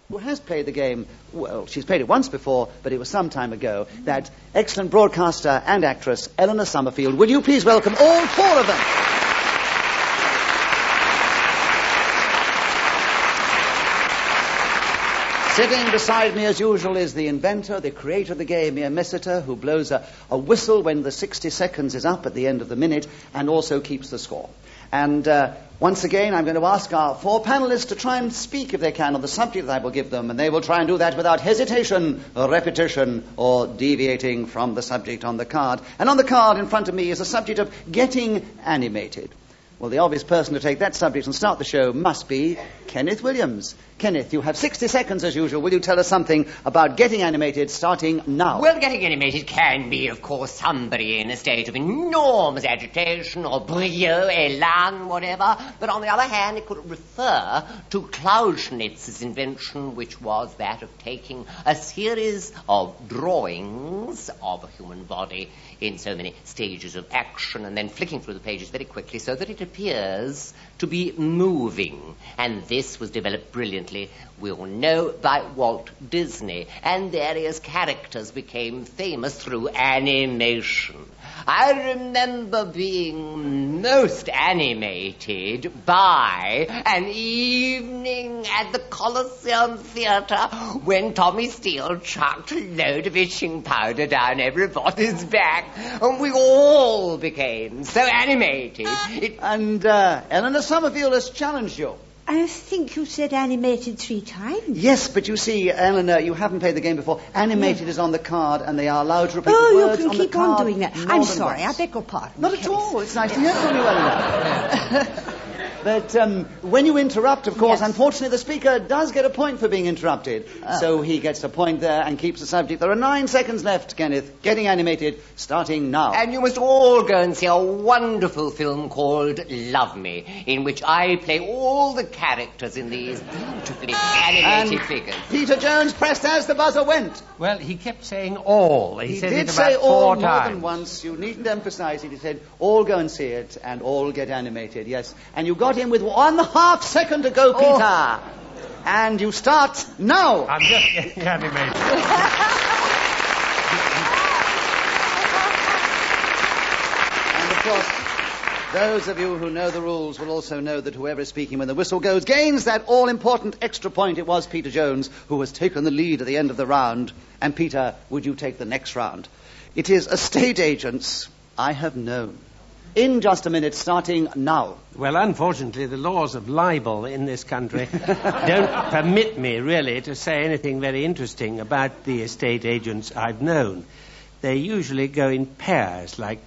who has played the game, well, she's played it once before, but it was some time ago, that excellent broadcaster and actress, Eleanor Summerfield. Will you please welcome all four of them? Sitting beside me, as usual, is the inventor, the creator of the game, Mia Messiter, who blows a whistle when the 60 seconds is up at the end of the minute and also keeps the score. And once again, I'm going to ask our four panelists to try and speak, if they can, on the subject that I will give them, and they will try and do that without hesitation, or repetition, or deviating from the subject on the card. And on the card in front of me is the subject of getting animated. Well, the obvious person to take that subject and start the show must be Kenneth Williams. Kenneth, you have 60 seconds as usual. Will you tell us something about getting animated starting now? Well, getting animated can be, of course, somebody in a state of enormous agitation or brio, elan, whatever. But on the other hand, it could refer to Clausewnitz's invention, which was that of taking a series of drawings of a human body in so many stages of action and then flicking through the pages very quickly so that it appears to be moving. And this was developed brilliantly, we all know, by Walt Disney, and various characters became famous through animation. I remember being most animated by an evening at the Coliseum Theatre when Tommy Steele chucked a load of itching powder down everybody's back, and we all became so animated. And Eleanor Summerfield has challenged you. I think you said animated 3 times. Yes, but you see, Eleanor, you haven't played the game before. Animated is on the card, and they are allowed to repeat the words you on can the keep card. on doing that. I'm sorry, I beg your pardon. Not at all. It's nice to hear from you, Eleanor. But when you interrupt, of course, unfortunately, the speaker does get a point for being interrupted. So he gets a point there and keeps the subject. There are 9 seconds left, Kenneth. Getting animated, starting now. And you must all go and see a wonderful film called Love Me, in which I play all the characters in these beautifully animated figures. Peter Jones pressed as the buzzer went. Well, he kept saying all. He said did it say about all 4 more times. than once. You needn't emphasize it. He said, all go and see it, and all get animated. Yes. And you got in with 1.5 seconds to go, Peter. And you start now. I'm just getting animated. And of course, those of you who know the rules will also know that whoever is speaking when the whistle goes gains that all-important extra point. It was Peter Jones who has taken the lead at the end of the round. And Peter, would you take the next round? It is estate agents I have known. In just a minute, starting now. Well, unfortunately, the laws of libel in this country don't permit me, really, to say anything very interesting about the estate agents I've known. They usually go in pairs, like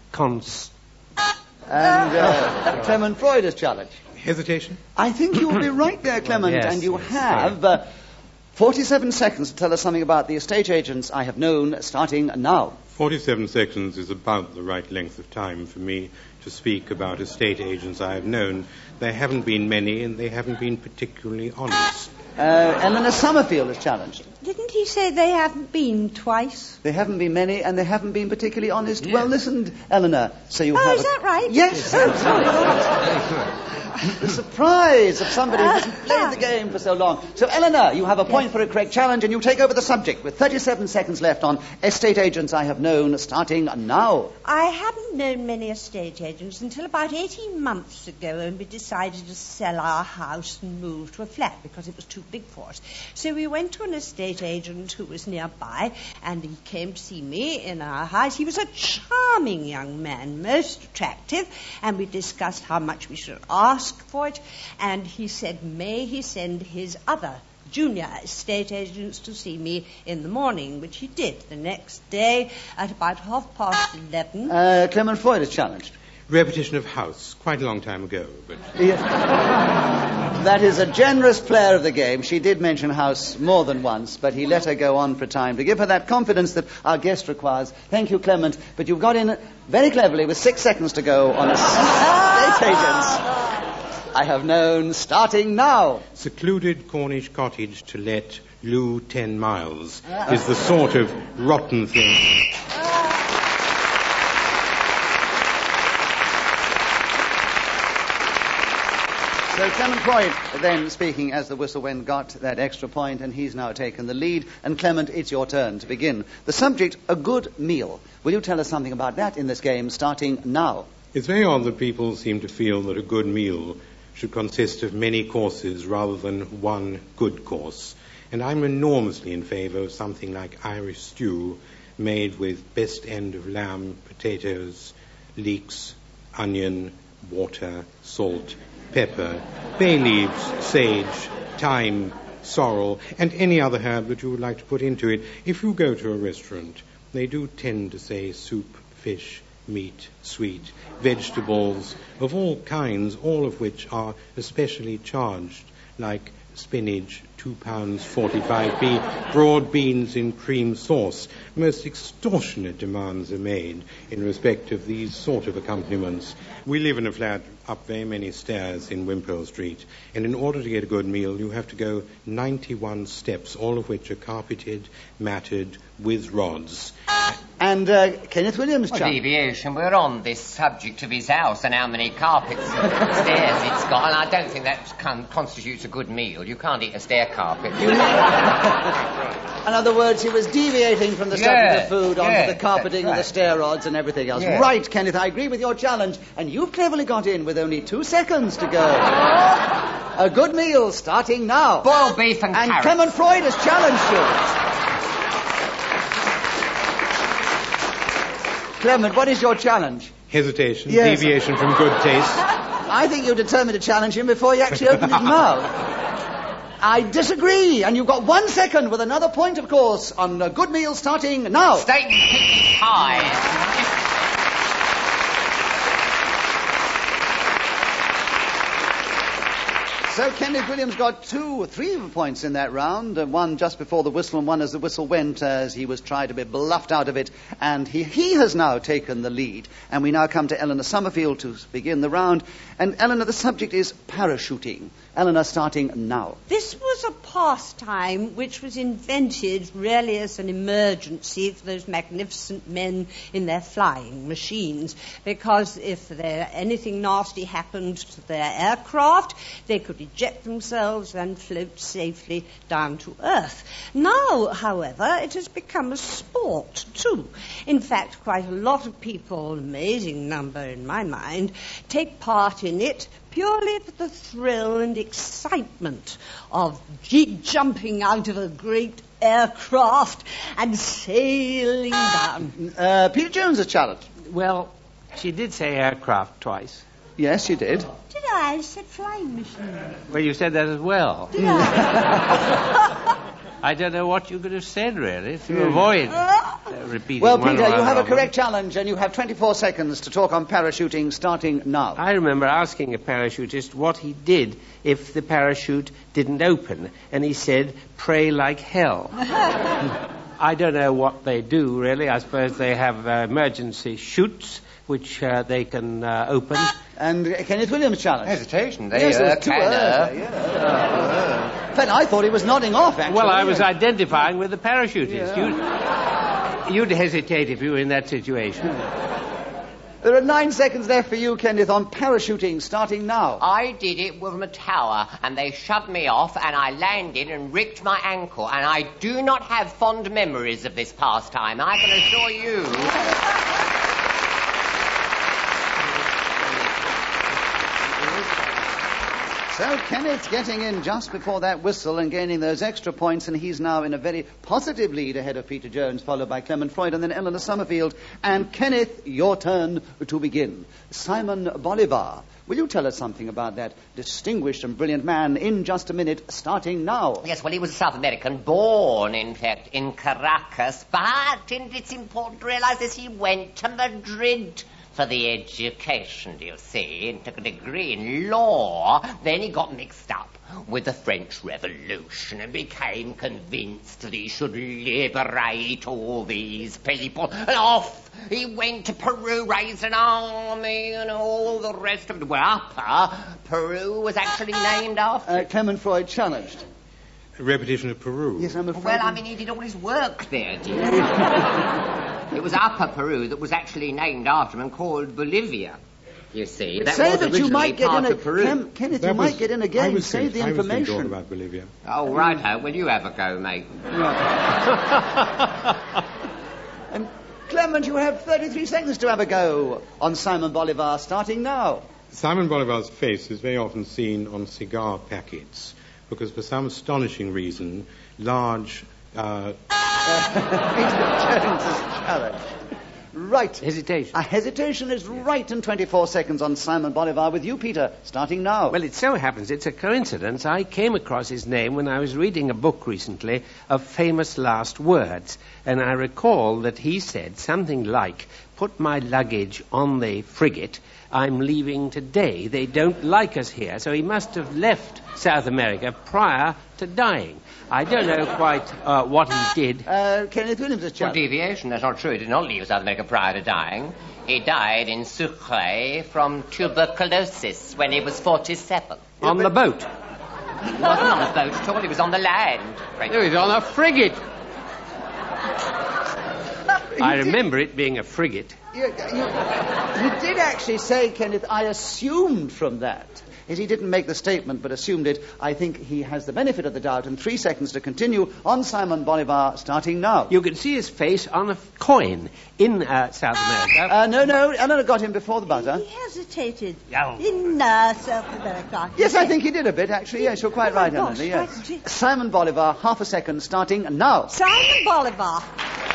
And Clement Freud is challenged. Hesitation? I think you will be right there, Clement, Well, yes, and you yes, have 47 seconds to tell us something about the estate agents I have known, starting now. 47 seconds is about the right length of time for me to speak about estate agents I have known. There haven't been many, and they haven't been particularly honest. Eleanor Summerfield is challenged. Didn't he say they haven't been twice? They haven't been many, and they haven't been particularly honest. Yeah. Well, listen, Eleanor, so you have... Oh, is that right? Yes. The surprise of somebody who hasn't played the game for so long. So, Eleanor, you have a point for a correct challenge, and you take over the subject with 37 seconds left on estate agents I have known, starting now. I hadn't known many estate agents until about 18 months ago, when we decided to sell our house and move to a flat because it was too big for us. So we went to an estate agent who was nearby, and he came to see me in our house. He was a charming young man, most attractive, and we discussed how much we should ask for it, and he said, may he send his other junior estate agents to see me in the morning, which he did the next day at about 11:30. Clement Freud is challenged. Repetition of house, quite a long time ago. But That is a generous player of the game. She did mention house more than once, but he let her go on for time to give her that confidence that our guest requires. Thank you, Clement. But you've got in very cleverly with 6 seconds to go on estate agents I have known, starting now. Secluded Cornish cottage to let, Lou 10 miles, is the sort of rotten thing. So So Clement Freud then speaking as the whistle went got that extra point, and he's now taken the lead. And Clement, it's your turn to begin. The subject, a good meal. Will you tell us something about that in this game, starting now? It's very odd that people seem to feel that a good meal should consist of many courses rather than one good course. And I'm enormously in favour of something like Irish stew made with best end of lamb, potatoes, leeks, onion, water, salt, pepper, bay leaves, sage, thyme, sorrel, and any other herb that you would like to put into it. If you go to a restaurant, they do tend to say soup, fish, meat, sweet, vegetables of all kinds, all of which are especially charged, like spinach, £2.45, broad beans in cream sauce. Most extortionate demands are made in respect of these sort of accompaniments. We live in a flat up very many stairs in Wimpole Street, and in order to get a good meal, you have to go 91 steps, all of which are carpeted, matted, with rods. And Kenneth Williams, Well, chap. deviation, we're on this subject of his house and how many carpets and stairs it's got, and I don't think that constitutes a good meal. You can't eat a stair carpet. In other words, he was deviating from the subject of food onto the carpeting and the stair rods and everything else. Yeah. Right, Kenneth, I agree with your challenge, and you've cleverly got in with only 2 seconds to go. A good meal starting now. Boiled beef and carrots. Clement Freud has challenged you. Clement, what is your challenge? Hesitation, Yes. deviation from good taste. I think you're determined to challenge him before he actually opened his mouth. I disagree, and you've got 1 second with another point, of course, on a good meal starting now. Steak and kidney pie. So Kenneth Williams got 3 points in that round, one just before the whistle and one as the whistle went, as he was trying to be bluffed out of it, and he has now taken the lead. And we now come to Eleanor Summerfield to begin the round. And Eleanor, the subject is parachuting. Eleanor, starting now. This was a pastime which was invented really as an emergency for those magnificent men in their flying machines, because if anything nasty happened to their aircraft, they could eject themselves and float safely down to Earth. Now, however, it has become a sport too. In fact, quite a lot of people, an amazing number in my mind, take part in it purely for the thrill and excitement of jumping out of a great aircraft and sailing down. Peter Jones has challenged. Well, she did say aircraft twice. Yes, she did. Did I? I said flying machine. Well, you said that as well. Did I? I don't know what you could have said, really, to avoid repeating Well, one Peter, or you other have a of them. correct challenge, and you have 24 seconds to talk on parachuting starting now. I remember asking a parachutist what he did if the parachute didn't open, and he said, pray like hell. I don't know what they do, really. I suppose they have emergency chutes, which they can open. And Kenneth Williams challenge. Hesitation. Yes, there was 2 In fact, I thought he was nodding off, actually. Well, I was identifying with the parachutist. You'd hesitate if you were in that situation. There are 9 seconds left for you, Kenneth, on parachuting starting now. I did it from a tower, and they shoved me off, and I landed and ripped my ankle, and I do not have fond memories of this pastime, I can assure you. So Kenneth getting in just before that whistle and gaining those extra points, and he's now in a very positive lead ahead of Peter Jones, followed by Clement Freud and then Eleanor Summerfield. And Kenneth, your turn to begin. Simon Bolivar, will you tell us something about that distinguished and brilliant man in just a minute, starting now? Yes, well, he was a South American, born, in fact, in Caracas, but and it's important to realize this, he went to Madrid for the education, do you see, and took a degree in law. Then he got mixed up with the French Revolution and became convinced that he should liberate all these people. And off he went to Peru, raised an army and all the rest of it. Well, Upper Peru was actually named after Clement Freud challenged. A repetition of Peru. Yes, I'm afraid. Well, I mean, he did all his work there, didn't he? It was Upper Peru that was actually named after him and called Bolivia. You see, that Say was that you might get in part of Peru. Kenneth, you might get in again. Say the I was going to talk information. about Bolivia. Oh, righto. Will you have a go, mate? And Clement, you have 33 seconds to have a go on Simon Bolivar, starting now. Simon Bolivar's face is very often seen on cigar packets because for some astonishing reason, large... Peter Jones' challenge. Right. Hesitation. A hesitation is right in 24 seconds on Simon Bolivar with you, Peter, starting now. Well, it so happens, it's a coincidence, I came across his name when I was reading a book recently of famous last words, and I recall that he said something like, "Put my luggage on the frigate, I'm leaving today. They don't like us here." So he must have left South America prior to dying. I don't know quite what he did. Kenneth Williams' Well, challenge. deviation, that's not true. He did not leave South America prior to dying. He died in Sucre from tuberculosis when he was 47. On the boat. He wasn't on a boat at all. He was on the land. He was on a frigate. I remember it being a frigate. You did actually say, Kenneth, I assumed from that. As he didn't make the statement but assumed it, I think he has the benefit of the doubt. And 3 seconds to continue on Simon Bolivar, starting now. You can see his face on a coin in South America. No, Eleanor got him before the buzzer. He hesitated Oh. in South America. Yes, I think he did a bit, actually. Yes, you're quite Oh, my right, gosh, Eleanor. right. Yes. Simon Bolivar, half a second, starting now. Simon Bolivar.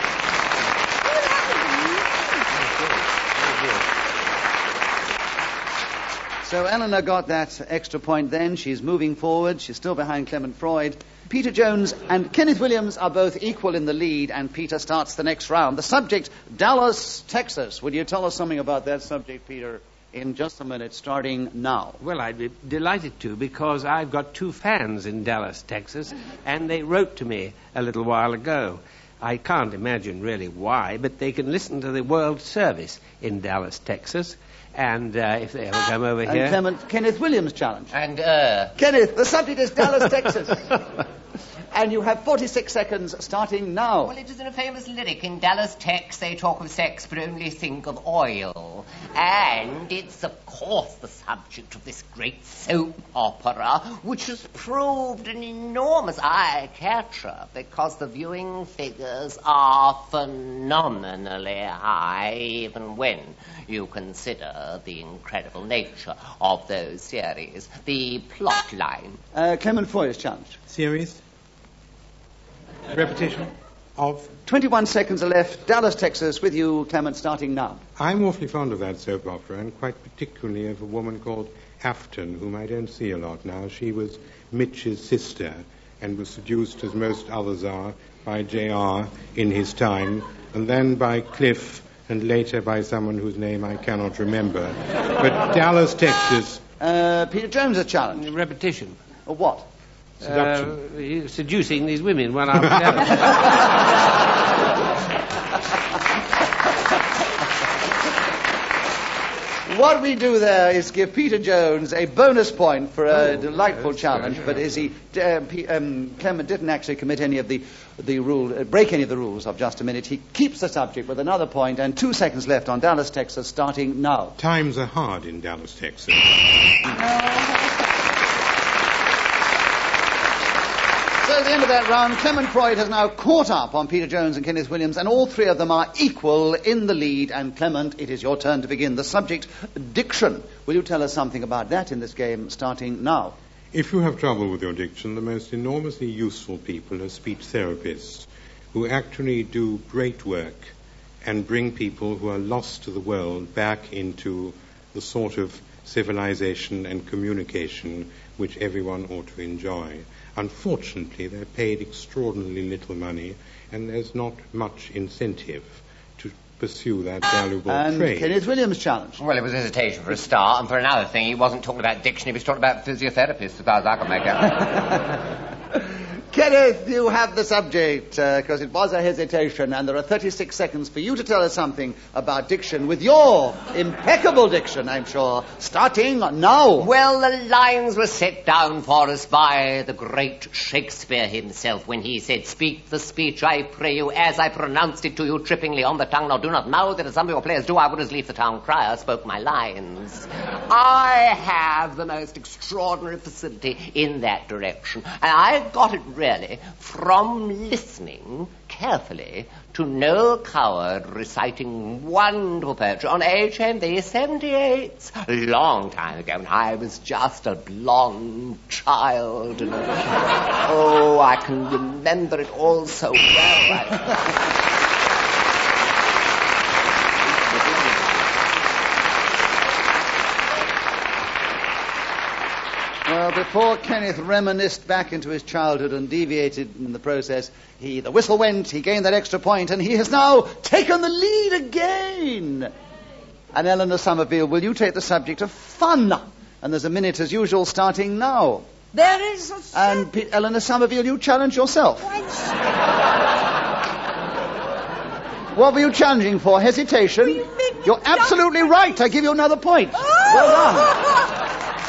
So Eleanor got that extra point then. She's moving forward. She's still behind Clement Freud. Peter Jones and Kenneth Williams are both equal in the lead, and Peter starts the next round. The subject, Dallas, Texas. Would you tell us something about that subject, Peter, in just a minute, starting now? Well, I'd be delighted to, because I've got 2 fans in Dallas, Texas, and they wrote to me a little while ago. I can't imagine really why, but they can listen to the World Service in Dallas, Texas, and if they ever come over here... And Kenneth Williams' challenge. And, Kenneth, the subject is Dallas, Texas. And you have 46 seconds, starting now. Well, it is in a famous lyric. In Dallas, Tex, they talk of sex, but only think of oil. And it's, of course, the subject of this great soap opera, which has proved an enormous eye-catcher because the viewing figures are phenomenally high, even when you consider the incredible nature of those series. The plot line. Clement Freud's challenge. Series? Repetition of... 21 seconds are left. Dallas, Texas, with you, Clement, starting now. I'm awfully fond of that soap opera, and quite particularly of a woman called Afton, whom I don't see a lot now. She was Mitch's sister and was seduced, as most others are, by J.R. in his time, and then by Cliff, and later by someone whose name I cannot remember. But Dallas, Texas... Peter Jones' challenge. Repetition. Or what? Seduction. Seducing these women one after the other. What we do there is give Peter Jones a bonus point for a delightful challenge, but is he... Clement didn't actually commit any of the rule, break any of the rules of just a minute. He keeps the subject with another point, and 2 seconds left on Dallas, Texas, starting now. Times are hard in Dallas, Texas. So at the end of that round, Clement Freud has now caught up on Peter Jones and Kenneth Williams, and all 3 of them are equal in the lead. And Clement, it is your turn to begin. The subject, diction. Will you tell us something about that in this game, starting now? If you have trouble with your diction, the most enormously useful people are speech therapists, who actually do great work and bring people who are lost to the world back into the sort of civilization and communication which everyone ought to enjoy. Unfortunately, they're paid extraordinarily little money, and there's not much incentive to pursue that valuable and trade. Kenneth Williams' challenge. Well, it was hesitation for a start, and for another thing, he wasn't talking about diction, he was talking about physiotherapists, as far as I could make out. Kenneth, you have the subject, because it was a hesitation, and there are 36 seconds for you to tell us something about diction with your impeccable diction, I'm sure. Starting now. Well, the lines were set down for us by the great Shakespeare himself when he said, "Speak the speech, I pray you, as I pronounced it to you trippingly on the tongue. Now do not mouth it, as some of your players do. I would as lief the town crier spoke my lines." I have the most extraordinary facility in that direction, and I got it really from listening carefully to Noel Coward reciting wonderful poetry on HMV 78, a long time ago, when I was just a blonde child. And oh, I can remember it all so well. Well, before Kenneth reminisced back into his childhood and deviated in the process, the whistle went, he gained that extra point, and he has now taken the lead again. And Eleanor Somerville, will you take the subject of fun? And there's a minute as usual starting now. There is a... And Eleanor Somerville, you challenge yourself. What were you challenging for? Hesitation? You're absolutely right. I give you another point. Well done.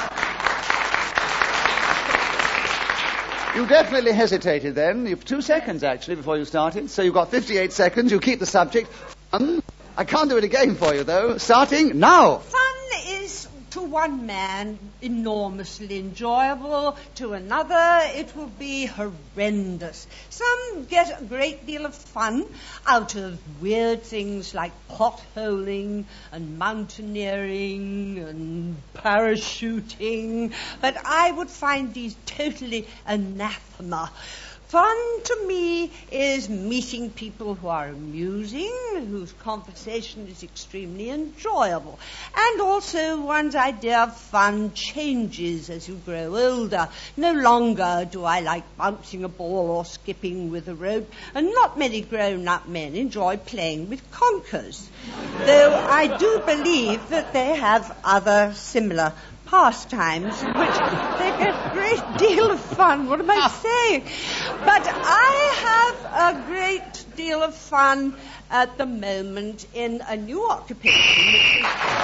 You definitely hesitated then. You've 2 seconds, actually, before you started. So you've got 58 seconds. You keep the subject. Fun. I can't do it again for you, though. Starting now. Fun is, to one man, enormously enjoyable. To another, it will be horrendous. Some get a great deal of fun out of weird things like potholing and mountaineering and parachuting, but I would find these totally anathema. Fun to me is meeting people who are amusing, whose conversation is extremely enjoyable. And also one's idea of fun changes as you grow older. No longer do I like bouncing a ball or skipping with a rope, and not many grown-up men enjoy playing with conkers. Though I do believe that they have other similar pastimes in which they get a great deal of fun. What am I saying? But I have a great deal of fun at the moment in a new occupation, which is...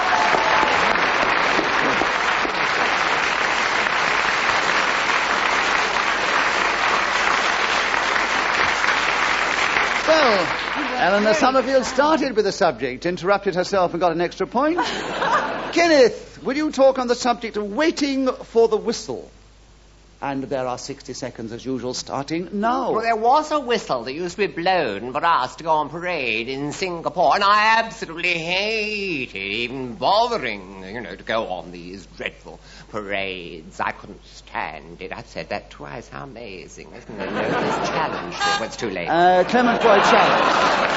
Well, Eleanor Somerville started with the subject, interrupted herself and got an extra point. Kenneth, will you talk on the subject of waiting for the whistle? And there are 60 seconds as usual, starting now. Well, there was a whistle that used to be blown for us to go on parade in Singapore, and I absolutely hated even bothering, to go on these dreadful parades. I couldn't stand it. I've said that twice. How amazing, isn't it? Nobody's challenged it. Well, it's too late. Clement Boyd challenge.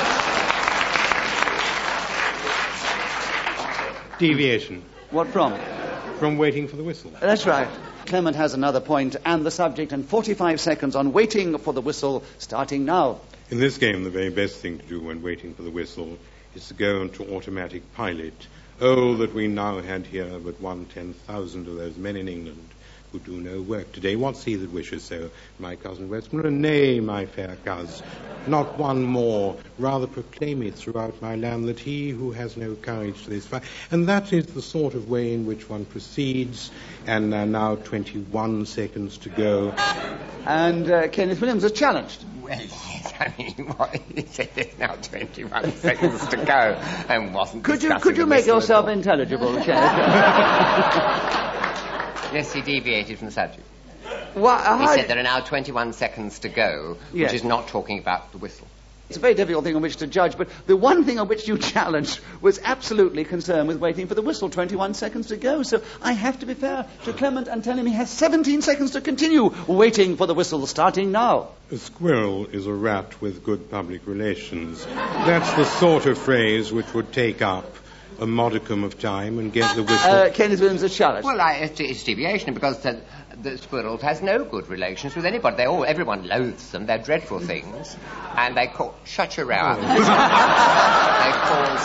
Deviation. What from? From waiting for the whistle. That's right. Clement has another point and the subject, and 45 seconds on waiting for the whistle, starting now. In this game, the very best thing to do when waiting for the whistle is to go into automatic pilot. Oh, that we now had here but 1/10,000 of those men in England who do no work today. What's he that wishes so, my cousin Westmoreland? Nay, my fair coz, not one more. Rather proclaim it throughout my land that he who has no courage to this fight. And that is the sort of way in which one proceeds. And now 21 seconds to go. And Kenneth Williams is challenged. Well, yes, I mean, what he said there's now 21 seconds to go and wasn't Could you make yourself intelligible, Kenneth? Yes, he deviated from the subject. Well, he said there are now 21 seconds to go, yes, which is not talking about the whistle. It's a very difficult thing on which to judge, but the one thing on which you challenged was absolutely concerned with waiting for the whistle. 21 seconds to go. So I have to be fair to Clement and tell him he has 17 seconds to continue waiting for the whistle, starting now. A squirrel is a rat with good public relations. That's the sort of phrase which would take up a modicum of time and get the whistle. Kenneth Williams is challenged. Well, it's deviation because the squirrel has no good relations with anybody. Everyone loathes them. They're dreadful things, and they shut your mouth.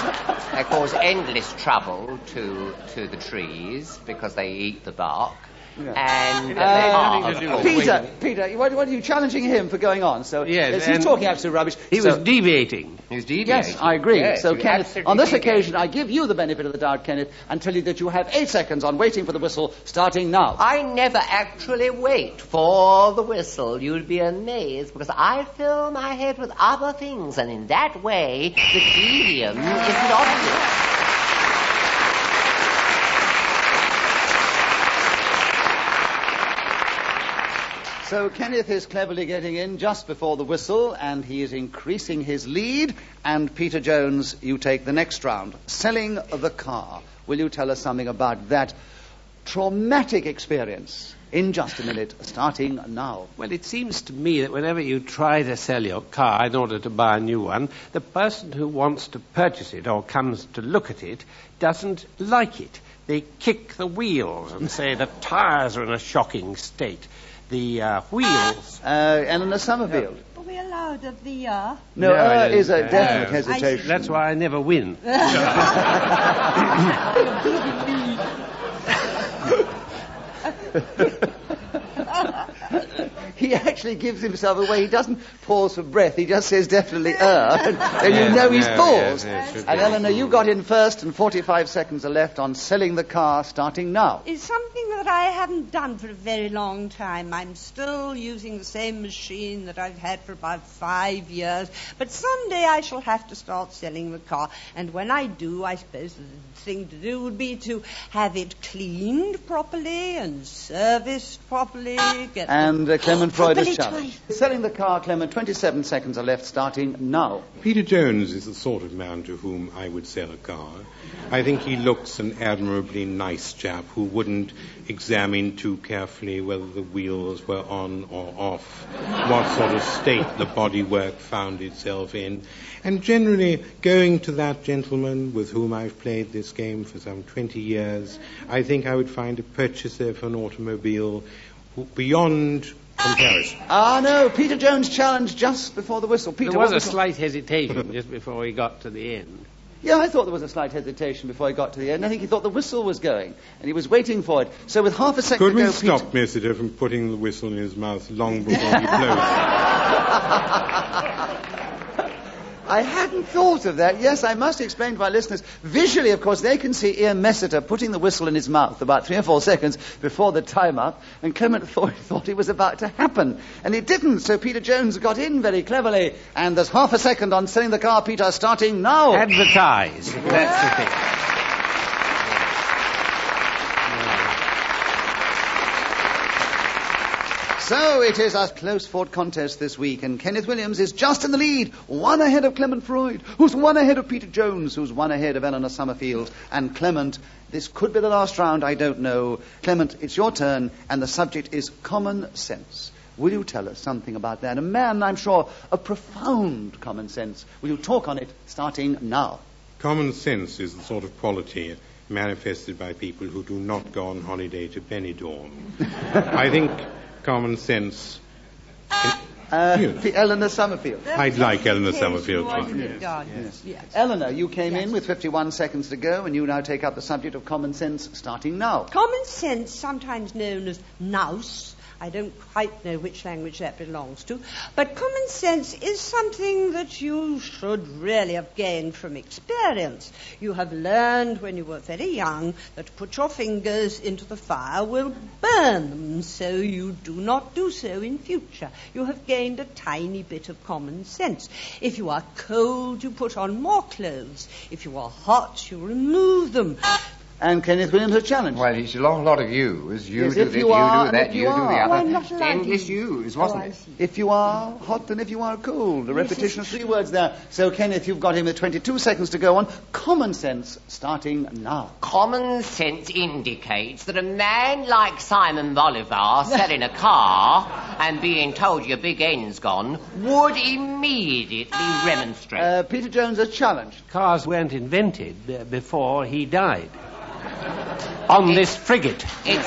They cause endless trouble to the trees because they eat the bark, And of course. Peter, what are you challenging him for going on? So Yes, he's talking absolute rubbish. He was deviating. He's deviating. Yes, I agree. Yes, so, you Kenneth, absolutely on this deviate. occasion, I give you the benefit of the doubt, Kenneth, and tell you that you have 8 seconds on waiting for the whistle, starting now. I never actually wait for the whistle. You'll be amazed because I fill my head with other things, and in that way, the tedium isn't obvious. So Kenneth is cleverly getting in just before the whistle, and he is increasing his lead. And Peter Jones, you take the next round. Selling the car. Will you tell us something about that traumatic experience? In just a minute, starting now. Well, it seems to me that whenever you try to sell your car in order to buy a new one, the person who wants to purchase it or comes to look at it doesn't like it. They kick the wheels and say the tyres are in a shocking state. The wheels... Eleanor Summerfield. Are we allowed a VR? No, is a definite hesitation. That's why I never win. He actually gives himself away. He doesn't pause for breath. He just says definitely and you know he's paused. And Eleanor, you got in first, and 45 seconds are left on selling the car, starting now. It's something that I haven't done for a very long time. I'm still using the same machine that I've had for about 5 years. But someday I shall have to start selling the car. And when I do, I suppose the thing to do would be to have it cleaned properly and serviced properly. Clement Freud is challenged. Selling the car, Clement, 27 seconds are left, starting now. Peter Jones is the sort of man to whom I would sell a car. I think he looks an admirably nice chap who wouldn't examine too carefully whether the wheels were on or off, what sort of state the bodywork found itself in, and generally going to that gentleman with whom I've played this game for some 20 years, I think I would find a purchaser for an automobile beyond comparison. No, Peter Jones challenged just before the whistle. Peter, there was a slight hesitation just before he got to the end. Yeah, I thought there was a slight hesitation before he got to the end. I think he thought the whistle was going, and he was waiting for it. So with half a second Could to go... we stop Messiter from putting the whistle in his mouth long before he blows? I hadn't thought of that. Yes, I must explain to our listeners. Visually, of course, they can see Ian Messiter putting the whistle in his mouth about 3 or 4 seconds before the time up, and Clement thought it was about to happen. And it didn't, so Peter Jones got in very cleverly. And there's half a second on selling the car, Peter, starting now. Advertise. That's the thing. So it is a close-fought contest this week, and Kenneth Williams is just in the lead, 1 ahead of Clement Freud, who's 1 ahead of Peter Jones, who's 1 ahead of Eleanor Summerfield. And Clement, this could be the last round, I don't know. Clement, it's your turn, and the subject is common sense. Will you tell us something about that? A man, I'm sure, of profound common sense. Will you talk on it, starting now? Common sense is the sort of quality manifested by people who do not go on holiday to Benidorm. I think common sense... Eleanor Summerfield. I'd like Eleanor Summerfield. Yes. Eleanor, you came in with 51 seconds to go, and you now take up the subject of common sense, starting now. Common sense, sometimes known as nous. I don't quite know which language that belongs to. But common sense is something that you should really have gained from experience. You have learned when you were very young that to put your fingers into the fire will burn them, so you do not do so in future. You have gained a tiny bit of common sense. If you are cold, you put on more clothes. If you are hot, you remove them. And Kenneth Williams a challenge. Well, it's a long lot of yous. You Yes, do if this, you you are, do and that, if you you do the are. other. Oh, I'm not allowed Endless to. yous, wasn't it? If you are hot and if you are cold. A repetition of 3 words there. So, Kenneth, you've got him with 22 seconds to go on. Common sense, starting now. Common sense indicates that a man like Simon Bolivar selling a car and being told your big end's gone would immediately remonstrate. Peter Jones a challenge. Cars weren't invented before he died. On this frigate.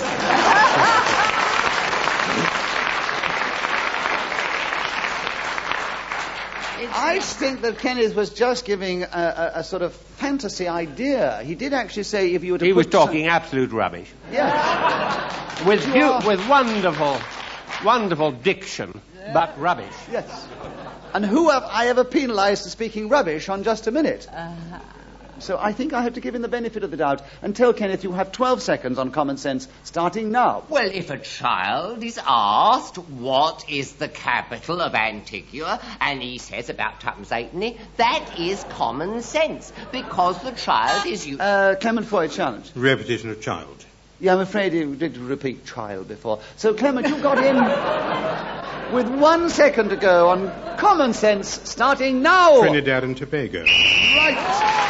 I think that Kenneth was just giving a sort of fantasy idea. He did actually say if you were to He was talking absolute rubbish. Yeah. with wonderful diction, but rubbish. Yes. And who have I ever penalised for speaking rubbish on Just a Minute? So I think I have to give him the benefit of the doubt and tell Kenneth you have 12 seconds on Common Sense, starting now. Well, if a child is asked what is the capital of Antigua, and he says about tuppence halfpenny, that is common sense, because the child is... Clement Freud challenge. Repetition of child. Yeah, I'm afraid you did repeat child before. So, Clement, you got in with 1 second to go on Common Sense, starting now. Trinidad and Tobago. Right.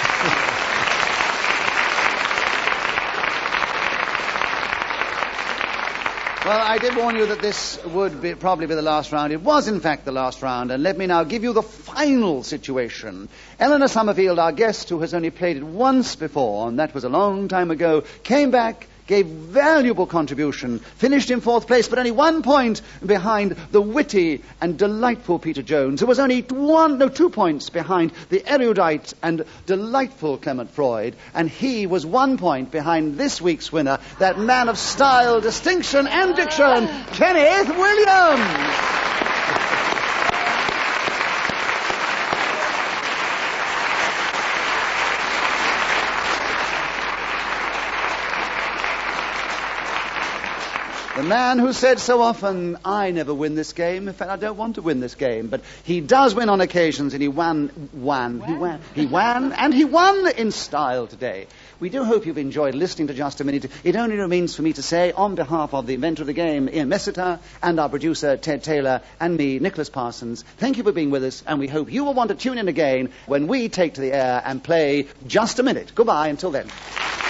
Well, I did warn you that this would probably be the last round. It was, in fact, the last round. And let me now give you the final situation. Eleanor Summerfield, our guest, who has only played it once before, and that was a long time ago, came back, gave valuable contribution, finished in 4th place, but only 1 point behind the witty and delightful Peter Jones, who was only 2 points behind the erudite and delightful Clement Freud, and he was 1 point behind this week's winner, that man of style, distinction, and diction, Kenneth Williams. The man who said so often, I never win this game. In fact, I don't want to win this game. But he does win on occasions, and he won in style today. We do hope you've enjoyed listening to Just a Minute. It only remains for me to say, on behalf of the inventor of the game, Ian Messiter, and our producer, Ted Taylor, and me, Nicholas Parsons, thank you for being with us, and we hope you will want to tune in again when we take to the air and play Just a Minute. Goodbye until then.